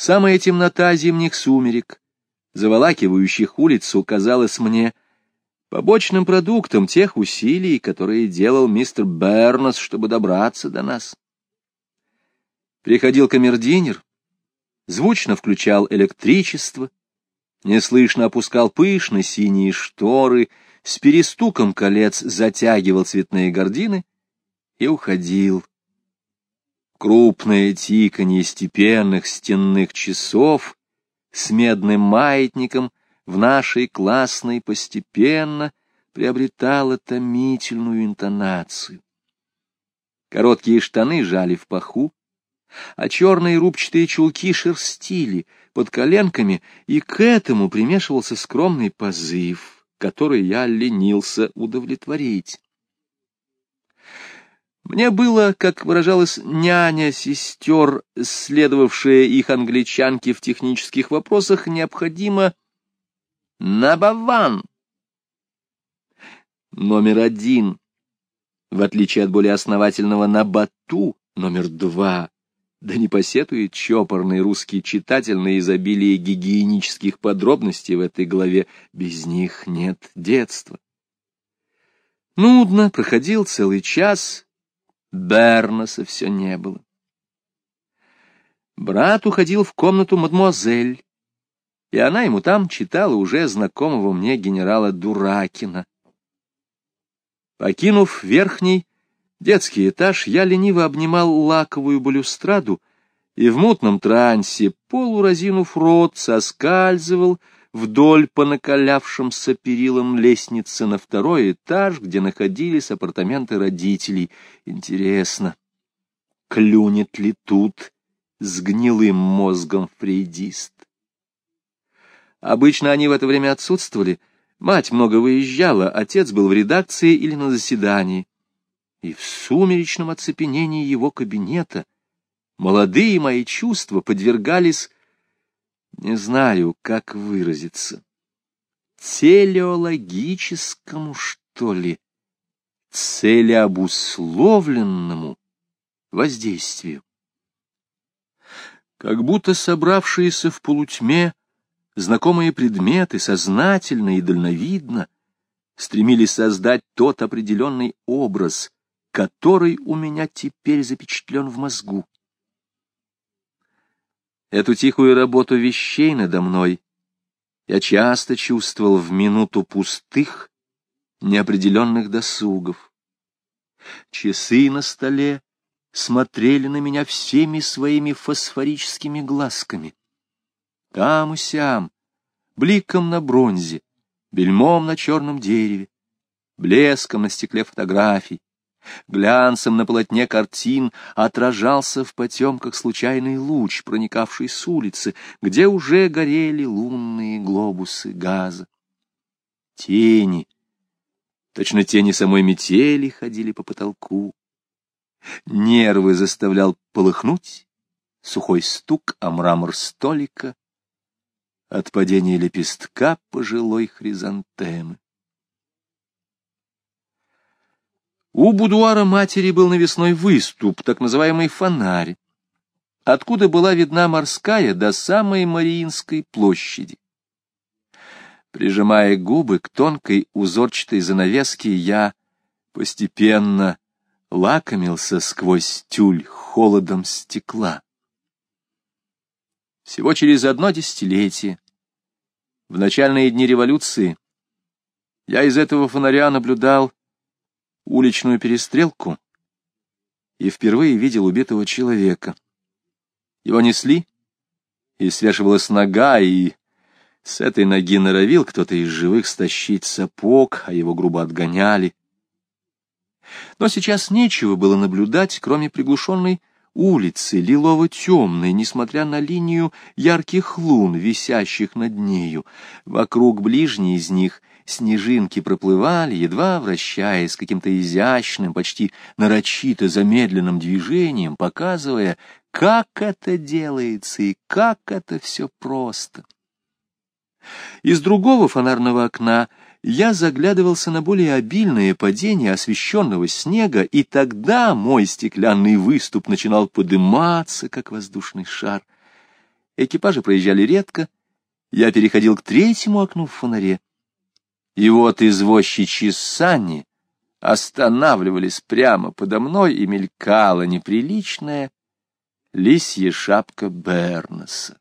Самая темнота зимних сумерек, заволакивающих улицу, казалась мне побочным продуктом тех усилий, которые делал мистер Бернс, чтобы добраться до нас. Приходил камердинер, звучно включал электричество, неслышно опускал пышные синие шторы, с перестуком колец затягивал цветные гардины и уходил. Крупное тиканье степенных стенных часов с медным маятником в нашей классной постепенно приобретало томительную интонацию. Короткие штаны жали в паху, а черные рубчатые чулки шерстили под коленками, и к этому примешивался скромный позыв, который я ленился удовлетворить. Мне было, как выражалась няня сестер, следовавшая их англичанке в технических вопросах, необходимо «набаван». Номер 1, в отличие от более основательного «набату», номер 2, да не посетует чопорный русский читатель на изобилие гигиенических подробностей в этой главе, без них нет детства. Нудно, проходил целый час, Бернса все не было. Брат уходил в комнату мадемуазель, и она ему там читала уже знакомого мне генерала Дуракина. Покинув верхний детский этаж, я лениво обнимал лаковую балюстраду и в мутном трансе, полуразинув рот, соскальзывал вдоль по накалявшимся перилам лестницы на второй этаж, где находились апартаменты родителей. Интересно, клюнет ли тут с гнилым мозгом фрейдист? Обычно они в это время отсутствовали. Мать много выезжала, отец был в редакции или на заседании. И в сумеречном оцепенении его кабинета молодые мои чувства подвергались, не знаю, как выразиться, телеологическому, что ли, целеобусловленному воздействию. Как будто собравшиеся в полутьме знакомые предметы сознательно и дальновидно стремились создать тот определенный образ, который у меня теперь запечатлен в мозгу. Эту тихую работу вещей надо мной я часто чувствовал в минуту пустых, неопределенных досугов. Часы на столе смотрели на меня всеми своими фосфорическими глазками. Там и сям, бликом на бронзе, бельмом на черном дереве, блеском на стекле фотографий, глянцем на полотне картин отражался в потемках случайный луч, проникавший с улицы, где уже горели лунные глобусы газа. Тени, точно тени самой метели, ходили по потолку. Нервы заставлял полыхнуть сухой стук о мрамор столика от падения лепестка пожилой хризантемы. У будуара матери был навесной выступ, так называемый фонарь, откуда была видна морская до самой Мариинской площади. Прижимая губы к тонкой узорчатой занавеске, я постепенно лакомился сквозь тюль холодом стекла. Всего через 1 десятилетие, в начальные дни революции, я из этого фонаря наблюдал уличную перестрелку и впервые видел убитого человека. Его несли, и свешивалась нога, и с этой ноги норовил кто-то из живых стащить сапог, а его грубо отгоняли. Но сейчас нечего было наблюдать, кроме приглушенной улицы, лилово-темной, несмотря на линию ярких лун, висящих над нею. Вокруг ближней из них снежинки проплывали, едва вращаясь каким-то изящным, почти нарочито замедленным движением, показывая, как это делается и как это все просто. Из другого фонарного окна я заглядывался на более обильное падение освещенного снега, и тогда мой стеклянный выступ начинал подыматься, как воздушный шар. Экипажи проезжали редко. Я переходил к третьему окну в фонаре. И вот извозчичьи сани останавливались прямо подо мной, и мелькала неприличная лисья шапка Бернеса.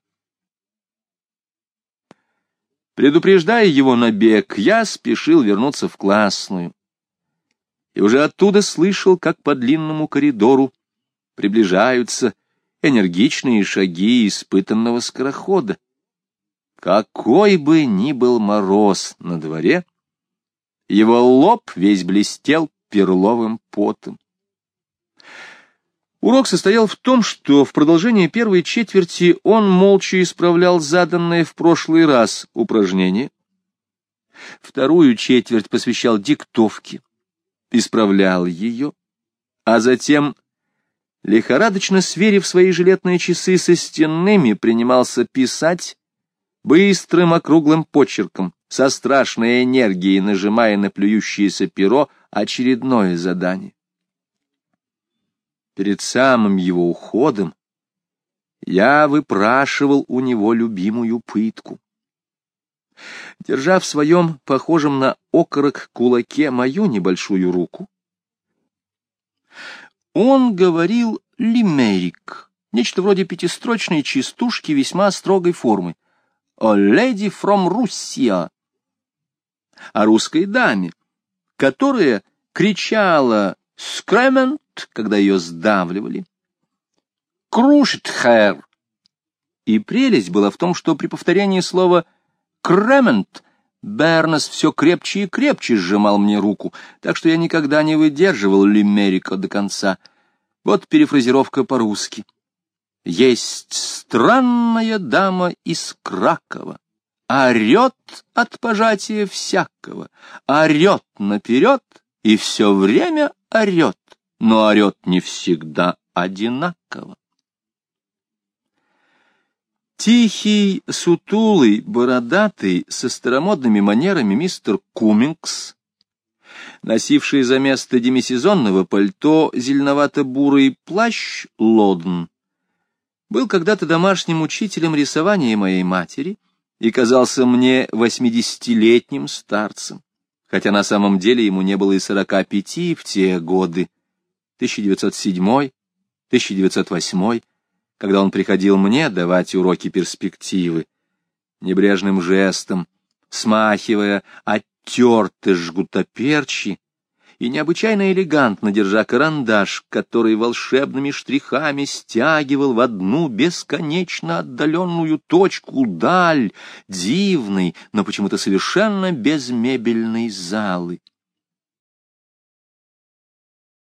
Предупреждая его набег, я спешил вернуться в классную. И уже оттуда слышал, как по длинному коридору приближаются энергичные шаги испытанного скорохода. Какой бы ни был мороз на дворе, его лоб весь блестел перловым потом. Урок состоял в том, что в продолжение первой четверти он молча исправлял заданное в прошлый раз упражнение. Вторую четверть посвящал диктовке, исправлял ее, а затем, лихорадочно сверив свои жилетные часы со стенными, принимался писать быстрым округлым почерком, со страшной энергией нажимая на плюющееся перо очередное задание. Перед самым его уходом я выпрашивал у него любимую пытку. Держа в своем, похожем на окорок, кулаке мою небольшую руку, он говорил лимерик, нечто вроде пятистрочной частушки весьма строгой формы, о леди фром Руссия, о русской даме, которая кричала «скремент», когда ее сдавливали, «крушит хэр». И прелесть была в том, что при повторении слова «кремент» Бернес все крепче и крепче сжимал мне руку, так что я никогда не выдерживал лимерика до конца. Вот перефразировка по-русски. Есть странная дама из Кракова, орет от пожатия всякого, орет наперед и все время орет, но орет не всегда одинаково. Тихий, сутулый, бородатый, со старомодными манерами мистер Куммингс, носивший за место демисезонного пальто зеленовато-бурый плащ Лодн, был когда-то домашним учителем рисования моей матери и казался мне 80-летним старцем, хотя на самом деле ему не было и 45 в те годы, 1907-1908, когда он приходил мне давать уроки перспективы, небрежным жестом, смахивая оттертый жгутоперчи и необычайно элегантно держа карандаш, который волшебными штрихами стягивал в одну бесконечно отдаленную точку даль дивной, но почему-то совершенно безмебельной залы.